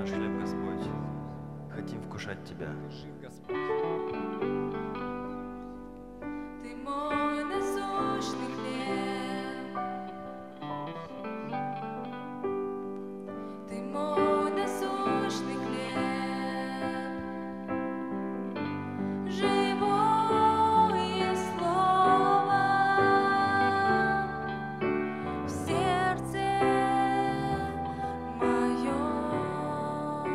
наш хлеб, Господь. Хотим вкушать Тебя. Ты мой насущный хлеб, Ты мой насущный хлеб, живое слово в сердце моем.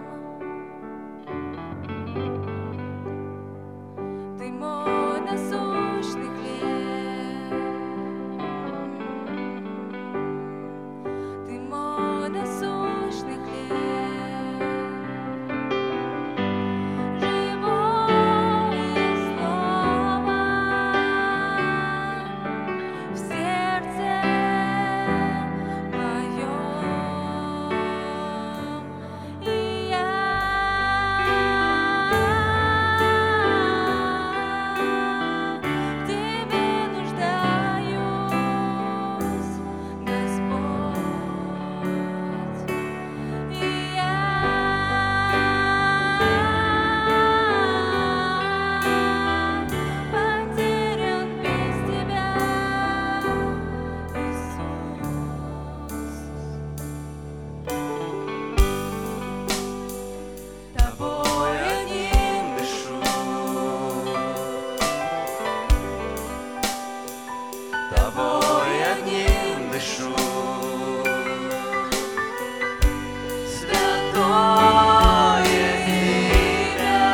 Ты мой насущный хлеб, Ты мой насущный хлеб, живое слово в сердце моем, и я в Тебе нуждаюсь, Господь, и я потерян без Тебя, Иисус. Тобой одним дышу, Тобой одним дышу. Святое имя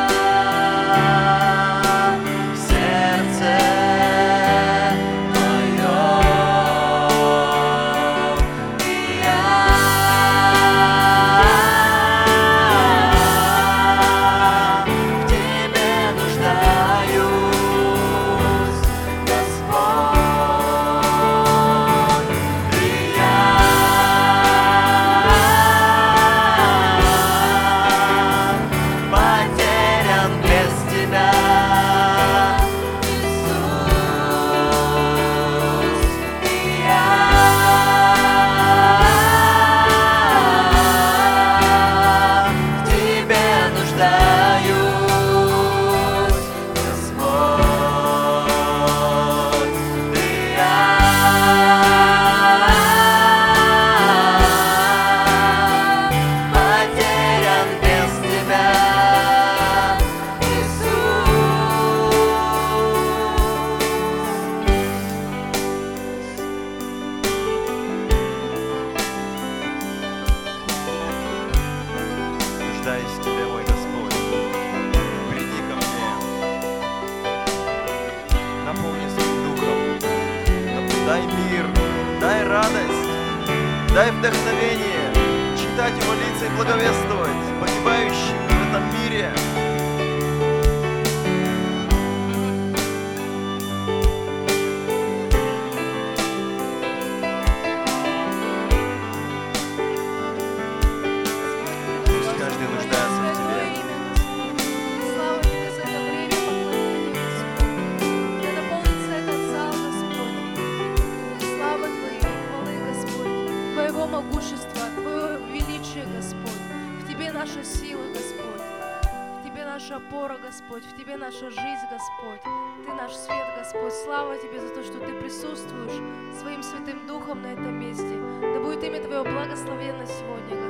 в сердце моем, и я в Тебе нуждаюсь, Господь, и я потерян без Тебя, Иисус, и я в Тебе нуждаюсь, Господь, и я потерян без Тебя, нуждаюсь в Тебе, мой Господь. Приди ко мне, наполни своим духом, дай мир, дай радость, дай вдохновение читать и молиться и благовествовать погибающим в этом мире. Пусть каждый нуждается в Тебе. Слава Тебе за это время поклонения, Господь. Да наполнится этот зал, Господь. Слава Твоей, хвалы, Господь. Твоего могущества, Твоего величия, Господь. В Тебе наша сила, Господь. В Тебе наша опора, Господь. В Тебе наша жизнь, Господь. Ты наш свет, Господь. Слава Тебе за то, что Ты присутствуешь своим Святым Духом на этом месте. Да будет имя Твое благословенно сегодня, Господь.